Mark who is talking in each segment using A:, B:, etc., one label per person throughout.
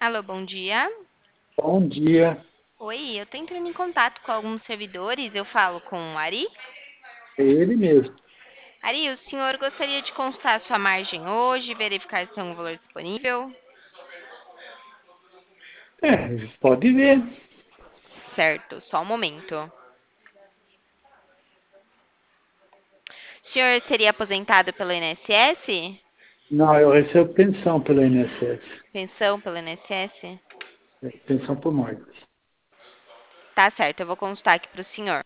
A: Alô, bom dia.
B: Bom dia,
A: Oi, eu tô entrando em contato com alguns servidores. Eu falo com o Ari.
B: é ele mesmo.
A: Ari, o senhor gostaria de consultar sua margem hoje, verificar se tem um valor disponível?
B: Pode ver.
A: Certo, só um momento. O senhor seria aposentado pelo INSS?
B: Não, eu recebo pensão pelo INSS,
A: Pensão pelo INSS?
B: pensão por morte.
A: Tá certo, eu vou consultar aqui pro senhor.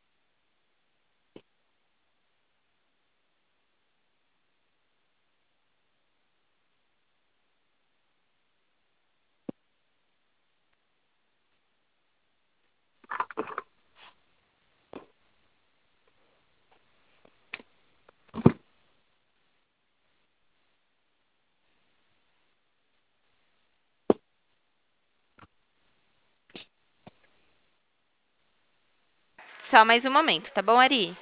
A: Só mais um momento, tá bom, Ari?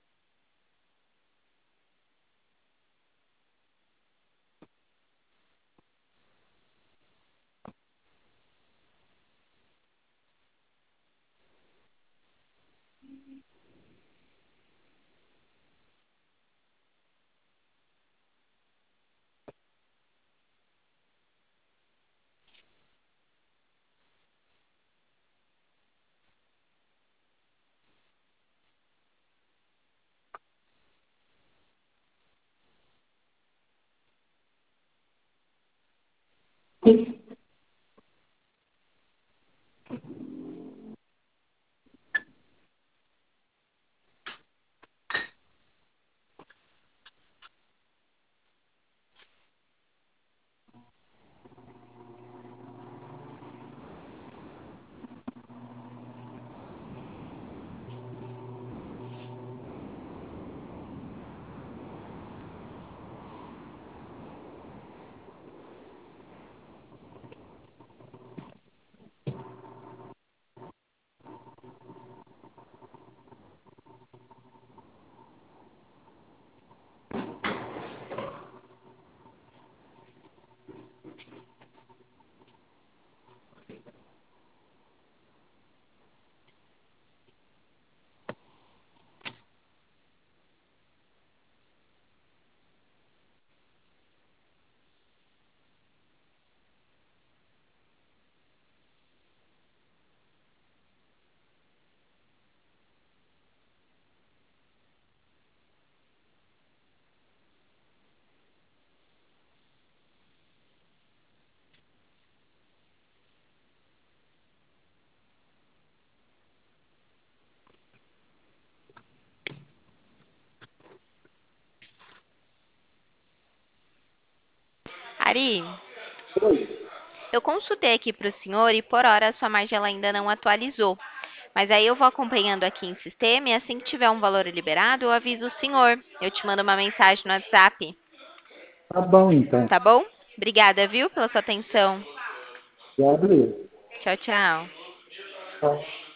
A: Ari,
B: Oi.
A: eu consultei aqui pro senhor e por hora a sua margem ela ainda não atualizou. Mas aí eu vou acompanhando aqui em sistema e assim que tiver um valor liberado, eu aviso o senhor. Eu te mando uma mensagem no WhatsApp,
B: Tá bom então.
A: tá bom? Obrigada, viu, pela sua atenção.
B: Já abriu.
A: Tchau, tchau.
B: Tá.